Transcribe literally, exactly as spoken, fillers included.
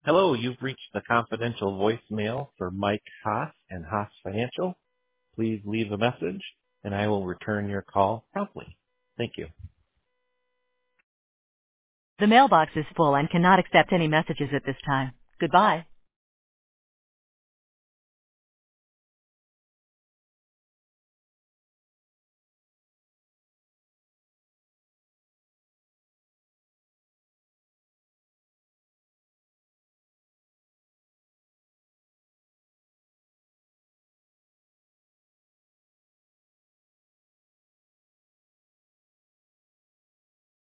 Hello, you've reached the confidential voicemail for Mike Haas and Haas Financial. Please leave a message, and I will return your call promptly. Thank you. The mailbox is full and cannot accept any messages at this time. Goodbye.